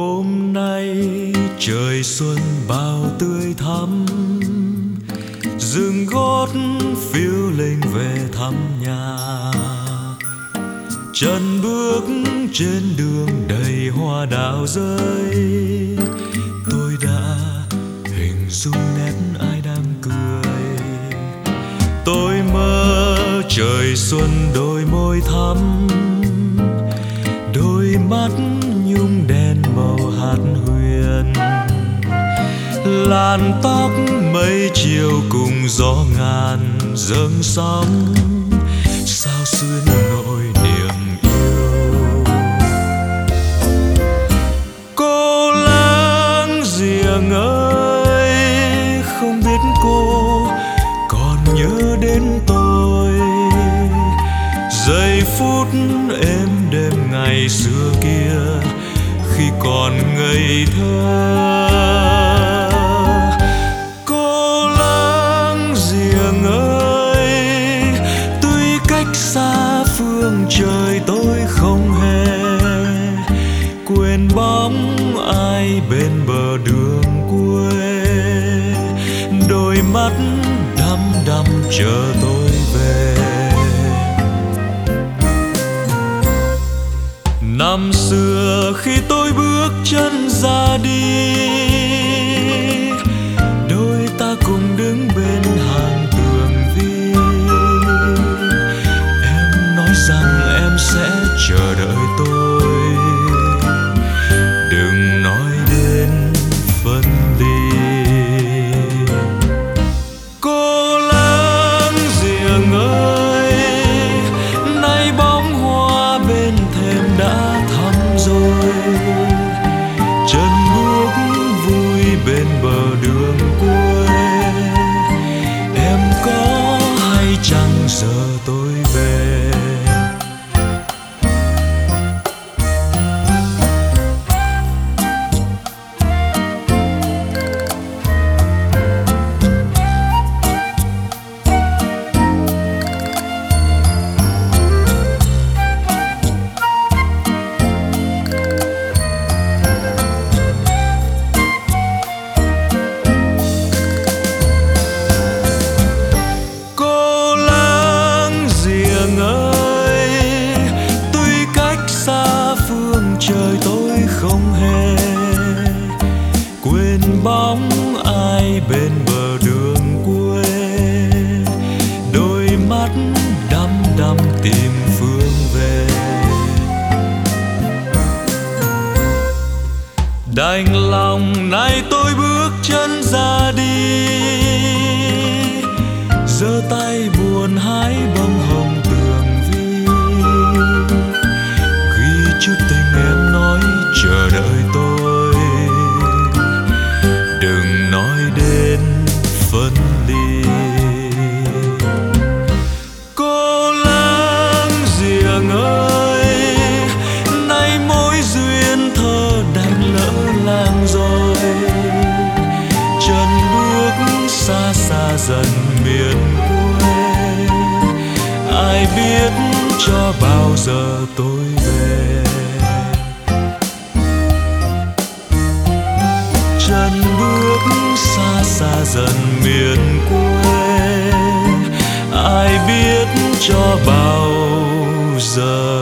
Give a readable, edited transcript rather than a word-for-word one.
Hôm nay trời xuân bao tươi thắm, dừng gót phiêu linh về thăm nhà. Chân bước trên đường đầy hoa đào rơi, tôi đã hình dung nét ai đang cười. Tôi mơ trời xuân đôi môi thắm, đôi mắt nhung đen màu hạt huyền. Làn tóc mây chiều cùng gió ngàn dâng sóng, sao xuyên nỗi niềm yêu. Cô láng giềng ơi, không biết cô còn nhớ đến tôi. Giây phút êm đêm ngày xưa kia, khi còn ngây thơ. Cô láng giềng ơi, tuy cách xa phương trời tôi không hề quên bóng ai bên bờ đường quê. Đôi mắt đăm đăm chờ tôi về. Năm xưa khi tôi bước chân ra đi, đôi ta cùng đứng bên hàng tường vi. Em nói rằng em sẽ chờ đợi tôi, đừng nói đến phân ly. Cô láng giềng ơi, nay bóng hoa bên thềm đã thắm rồi. Chân bước vui bên bờ đường quê, em có hay chăng giờ tôi về. Trời tôi không hề quên bóng ai bên bờ đường quê. Đôi mắt đăm đăm tìm phương về. Đành lòng nay tôi bước chân ra đi, giơ tay buồn hái bông hồng tường vi. Ghi chút tình em nói chờ đợi tôi, đừng nói đến phân ly. Cô láng giềng ơi, nay mối duyên thơ đành lỡ làng rồi. Chân bước xa xa dần miền quê, ai biết cho bao giờ tôi về. Chân bước xa xa dần miền quê, ai biết cho bao giờ